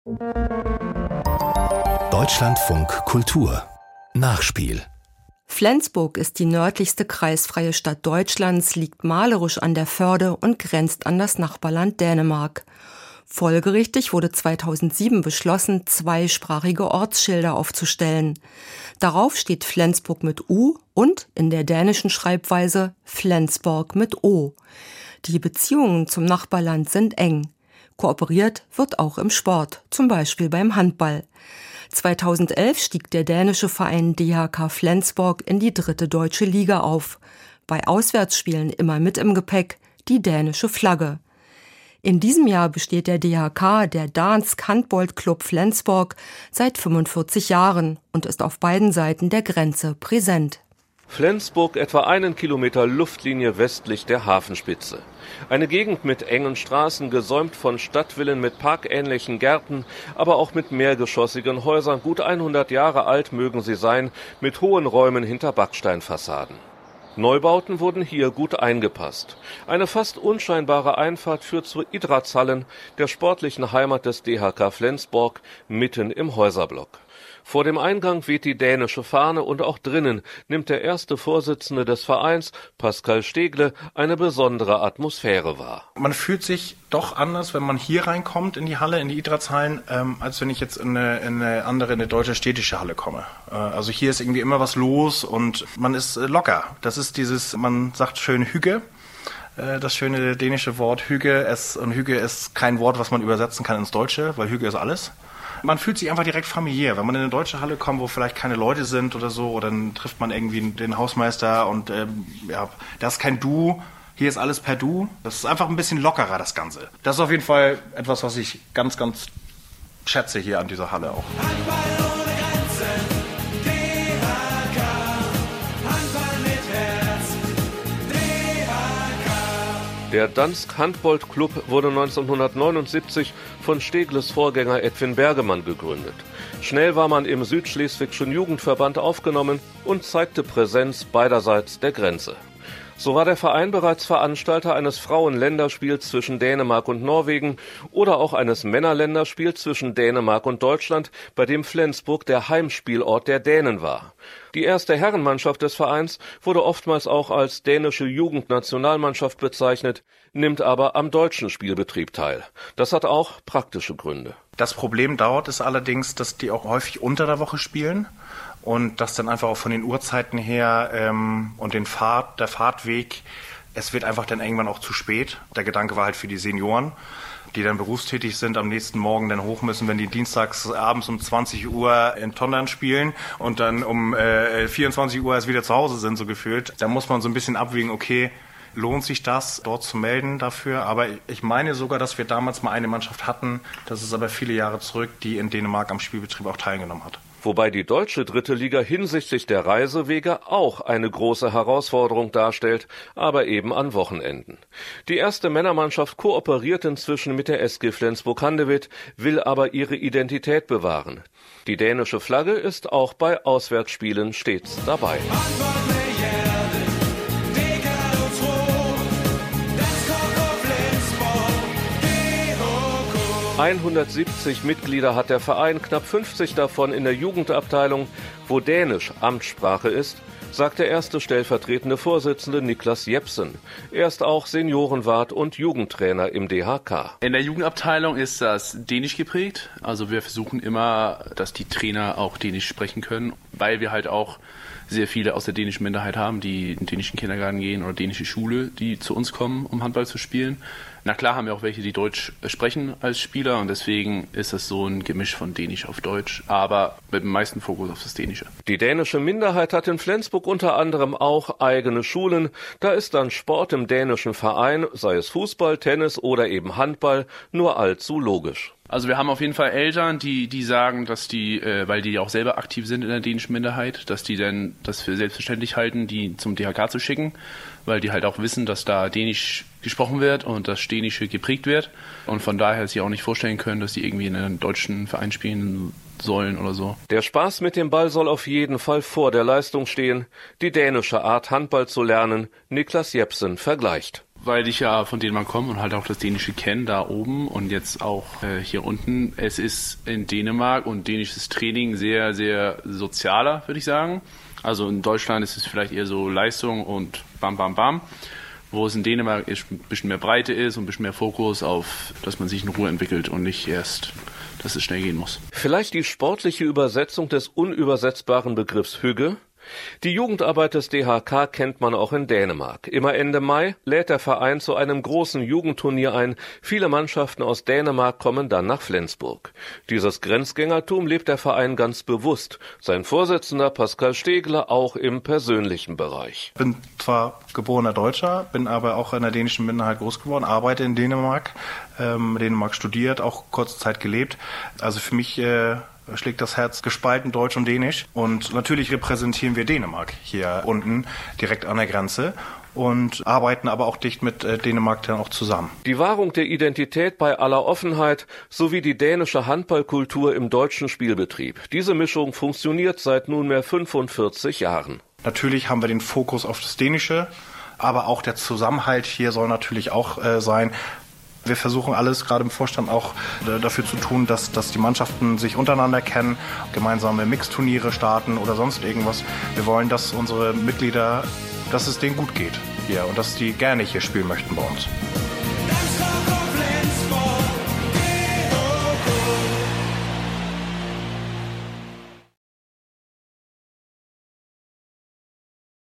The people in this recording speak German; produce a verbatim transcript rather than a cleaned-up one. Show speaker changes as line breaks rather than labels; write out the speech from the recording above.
Deutschlandfunk Kultur Nachspiel.
Flensburg ist die nördlichste kreisfreie Stadt Deutschlands, liegt malerisch an der Förde und grenzt an das Nachbarland Dänemark. Folgerichtig wurde zweitausendsieben beschlossen, zweisprachige Ortsschilder aufzustellen. Darauf steht Flensburg mit U und in der dänischen Schreibweise Flensborg mit O. Die Beziehungen zum Nachbarland sind eng. Kooperiert wird auch im Sport, zum Beispiel beim Handball. zweitausendelf stieg der dänische Verein D H K Flensborg in die dritte deutsche Liga auf. Bei Auswärtsspielen immer mit im Gepäck die dänische Flagge. In diesem Jahr besteht der D H K, der Dansk Handboldklub Flensborg, seit fünfundvierzig Jahren und ist auf beiden Seiten der Grenze präsent.
Flensburg etwa einen Kilometer Luftlinie westlich der Hafenspitze. Eine Gegend mit engen Straßen, gesäumt von Stadtvillen mit parkähnlichen Gärten, aber auch mit mehrgeschossigen Häusern, gut hundert Jahre alt mögen sie sein, mit hohen Räumen hinter Backsteinfassaden. Neubauten wurden hier gut eingepasst. Eine fast unscheinbare Einfahrt führt zur Idrætshallen, der sportlichen Heimat des D H K Flensborg, mitten im Häuserblock. Vor dem Eingang weht die dänische Fahne und auch drinnen nimmt der erste Vorsitzende des Vereins, Pascal Stegle, eine besondere Atmosphäre wahr.
Man fühlt sich doch anders, wenn man hier reinkommt in die Halle, in die Idrætshallen, ähm, als wenn ich jetzt in eine, in eine andere, in eine deutsche städtische Halle komme. Äh, also hier ist irgendwie immer was los und man ist äh, locker. Das ist dieses, man sagt schön Hygge. Das schöne dänische Wort Hygge. Es, und Hygge ist kein Wort, was man übersetzen kann ins Deutsche, weil Hygge ist alles. Man fühlt sich einfach direkt familiär. Wenn man in eine deutsche Halle kommt, wo vielleicht keine Leute sind oder so, oder dann trifft man irgendwie den Hausmeister und ähm, ja, da ist kein Du, hier ist alles per Du. Das ist einfach ein bisschen lockerer, das Ganze. Das ist auf jeden Fall etwas, was ich ganz, ganz schätze hier an dieser Halle auch.
Der Dansk Handboldklub wurde neunzehnhundertneunundsiebzig von Stegles Vorgänger Edwin Bergemann gegründet. Schnell war man im südschleswigschen Jugendverband aufgenommen und zeigte Präsenz beiderseits der Grenze. So war der Verein bereits Veranstalter eines Frauenländerspiels zwischen Dänemark und Norwegen oder auch eines Männerländerspiels zwischen Dänemark und Deutschland, bei dem Flensburg der Heimspielort der Dänen war. Die erste Herrenmannschaft des Vereins wurde oftmals auch als dänische Jugendnationalmannschaft bezeichnet, nimmt aber am deutschen Spielbetrieb teil. Das hat auch praktische Gründe.
Das Problem dort ist allerdings, dass die auch häufig unter der Woche spielen. Und das dann einfach auch von den Uhrzeiten her ähm, und den Fahrt, der Fahrtweg, es wird einfach dann irgendwann auch zu spät. Der Gedanke war halt für die Senioren, die dann berufstätig sind, am nächsten Morgen dann hoch müssen, wenn die dienstags abends um zwanzig Uhr in Tondern spielen und dann um äh, vierundzwanzig Uhr erst wieder zu Hause sind, so gefühlt. Da muss man so ein bisschen abwägen, okay, lohnt sich das, dort zu melden dafür? Aber ich meine sogar, dass wir damals mal eine Mannschaft hatten, das ist aber viele Jahre zurück, die in Dänemark am Spielbetrieb auch teilgenommen hat.
Wobei die deutsche dritte Liga hinsichtlich der Reisewege auch eine große Herausforderung darstellt, aber eben an Wochenenden. Die erste Männermannschaft kooperiert inzwischen mit der S G Flensburg-Handewitt, will aber ihre Identität bewahren. Die dänische Flagge ist auch bei Auswärtsspielen stets dabei. hundertsiebzig Mitglieder hat der Verein, knapp fünfzig davon in der Jugendabteilung, wo Dänisch Amtssprache ist, sagt der erste stellvertretende Vorsitzende Niklas Jepsen. Er ist auch Seniorenwart und Jugendtrainer im D H K.
In der Jugendabteilung ist das Dänisch geprägt. Also wir versuchen immer, dass die Trainer auch Dänisch sprechen können, weil wir halt auch sehr viele aus der dänischen Minderheit haben, die in den dänischen Kindergarten gehen oder dänische Schule, die zu uns kommen, um Handball zu spielen. Na klar haben wir auch welche, die Deutsch sprechen als Spieler und deswegen ist das so ein Gemisch von Dänisch auf Deutsch, aber mit dem meisten Fokus auf das Dänische.
Die dänische Minderheit hat in Flensburg unter anderem auch eigene Schulen. Da ist dann Sport im dänischen Verein, sei es Fußball, Tennis oder eben Handball, nur allzu logisch.
Also wir haben auf jeden Fall Eltern, die die sagen, dass die, äh, weil die auch selber aktiv sind in der dänischen Minderheit, dass die dann das für selbstverständlich halten, die zum D H K zu schicken, weil die halt auch wissen, dass da Dänisch gesprochen wird und das Dänische geprägt wird und von daher sich auch nicht vorstellen können, dass die irgendwie in einem deutschen Verein spielen sollen oder so.
Der Spaß mit dem Ball soll auf jeden Fall vor der Leistung stehen. Die dänische Art, Handball zu lernen, Niklas Jepsen vergleicht.
weil ich ja von Dänemark komme und halt auch das Dänische kenne, da oben und jetzt auch äh, hier unten. Es ist in Dänemark und dänisches Training sehr, sehr sozialer, würde ich sagen. Also in Deutschland ist es vielleicht eher so Leistung und bam, bam, bam. Wo es in Dänemark ein bisschen mehr Breite ist und ein bisschen mehr Fokus auf, dass man sich in Ruhe entwickelt und nicht erst, dass es schnell gehen muss.
Vielleicht die sportliche Übersetzung des unübersetzbaren Begriffs Hygge? Die Jugendarbeit des D H K kennt man auch in Dänemark. Immer Ende Mai lädt der Verein zu einem großen Jugendturnier ein. Viele Mannschaften aus Dänemark kommen dann nach Flensburg. Dieses Grenzgängertum lebt der Verein ganz bewusst. Sein Vorsitzender Pascal Stegle auch im persönlichen Bereich.
Ich bin zwar geborener Deutscher, bin aber auch in der dänischen Minderheit groß geworden, arbeite in Dänemark, ähm, Dänemark studiert, auch kurze Zeit gelebt. Also für mich äh, schlägt das Herz gespalten Deutsch und Dänisch. Und natürlich repräsentieren wir Dänemark hier unten, direkt an der Grenze. Und arbeiten aber auch dicht mit äh, Dänemark dann auch zusammen.
Die Wahrung der Identität bei aller Offenheit sowie die dänische Handballkultur im deutschen Spielbetrieb. Diese Mischung funktioniert seit nunmehr fünfundvierzig Jahren.
Natürlich haben wir den Fokus auf das Dänische, aber auch der Zusammenhalt hier soll natürlich auch äh, sein. Wir versuchen alles, gerade im Vorstand, auch äh, dafür zu tun, dass, dass die Mannschaften sich untereinander kennen, gemeinsame Mixturniere starten oder sonst irgendwas. Wir wollen, dass unsere Mitglieder, dass es denen gut geht hier und dass die gerne hier spielen möchten bei uns.